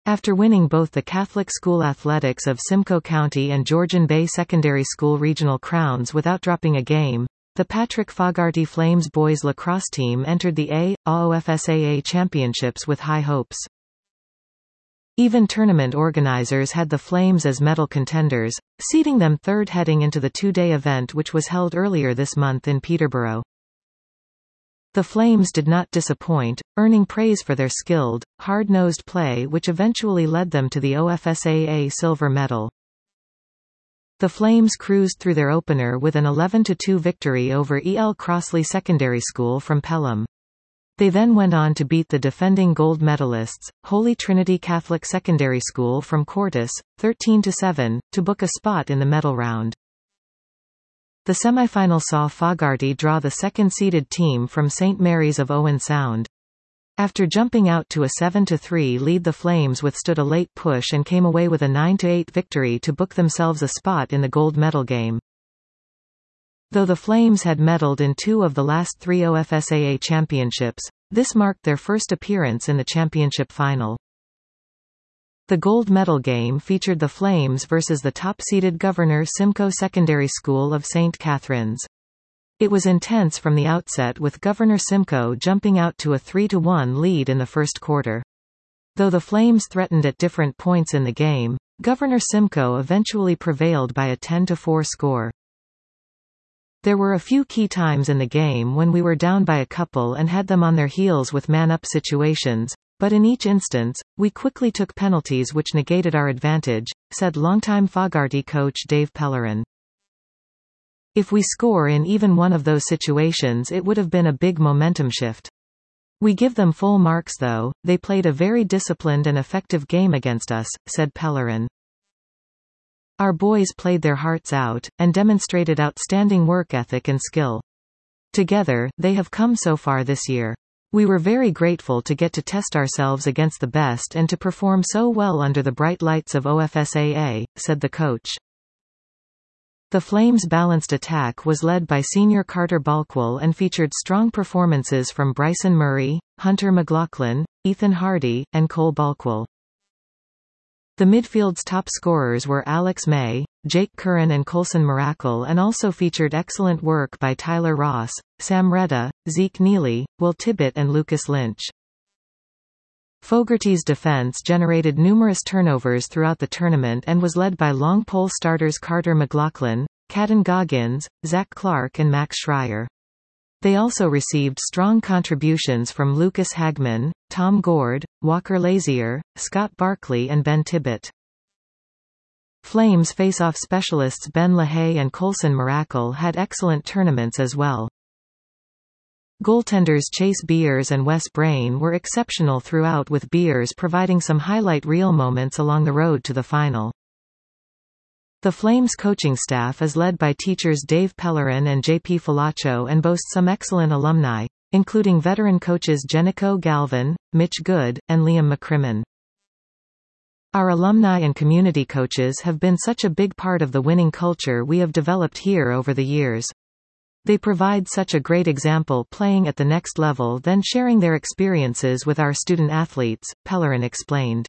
After winning both the Catholic School Athletics of Simcoe County and Georgian Bay Secondary School regional crowns without dropping a game, the Patrick Fogarty Flames boys lacrosse team entered the AOFSAA Championships with high hopes. Even tournament organizers had the Flames as medal contenders, seeding them third heading into the two-day event which was held earlier this month in Peterborough. The Flames did not disappoint, earning praise for their skilled, hard-nosed play which eventually led them to the OFSAA silver medal. The Flames cruised through their opener with an 11-2 victory over E.L. Crossley Secondary School from Pelham. They then went on to beat the defending gold medalists, Holy Trinity Catholic Secondary School from Quartus, 13-7, to book a spot in the medal round. The semifinal saw Fogarty draw the second-seeded team from St. Mary's of Owen Sound. After jumping out to a 7-3 lead, the Flames withstood a late push and came away with a 9-8 victory to book themselves a spot in the gold medal game. Though the Flames had medaled in 2 of the last 3 OFSAA championships, this marked their first appearance in the championship final. The gold medal game featured the Flames versus the top-seeded Governor Simcoe Secondary School of St. Catharines. It was intense from the outset, with Governor Simcoe jumping out to a 3-1 lead in the first quarter. Though the Flames threatened at different points in the game, Governor Simcoe eventually prevailed by a 10-4 score. There were a few key times in the game when we were down by a couple and had them on their heels with man-up situations, but in each instance, we quickly took penalties which negated our advantage, said longtime Fogarty coach Dave Pellerin. If we score in even one of those situations, it would have been a big momentum shift. We give them full marks though, they played a very disciplined and effective game against us, said Pellerin. Our boys played their hearts out, and demonstrated outstanding work ethic and skill. Together, they have come so far this year. We were very grateful to get to test ourselves against the best and to perform so well under the bright lights of OFSAA, said the coach. The Flames' balanced attack was led by senior Carter Balkwell and featured strong performances from Bryson Murray, Hunter McLaughlin, Ethan Hardy, and Cole Balkwell. The midfield's top scorers were Alex May, Jake Curran and Colson Miracle, and also featured excellent work by Tyler Ross, Sam Reda, Zeke Neely, Will Tibbett and Lucas Lynch. Fogarty's defense generated numerous turnovers throughout the tournament and was led by long pole starters Carter McLaughlin, Caden Goggins, Zach Clark and Max Schreier. They also received strong contributions from Lucas Hagman, Tom Gord, Walker Lazier, Scott Barkley and Ben Tibbett. Flames face-off specialists Ben LaHaye and Colson Miracle had excellent tournaments as well. Goaltenders Chase Beers and Wes Brain were exceptional throughout, with Beers providing some highlight reel moments along the road to the final. The Flames coaching staff is led by teachers Dave Pellerin and J.P. Falacho and boasts some excellent alumni, including veteran coaches Jenico Galvin, Mitch Good, and Liam McCrimmon. Our alumni and community coaches have been such a big part of the winning culture we have developed here over the years. They provide such a great example playing at the next level, then sharing their experiences with our student athletes, Pellerin explained.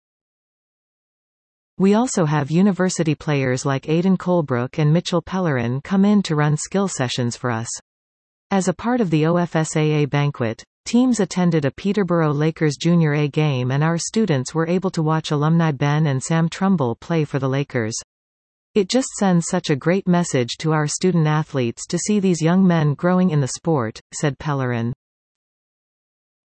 We also have university players like Aidan Colebrook and Mitchell Pellerin come in to run skill sessions for us. As a part of the OFSAA banquet, teams attended a Peterborough Lakers Junior A game and our students were able to watch alumni Ben and Sam Trumbull play for the Lakers. It just sends such a great message to our student athletes to see these young men growing in the sport, said Pellerin.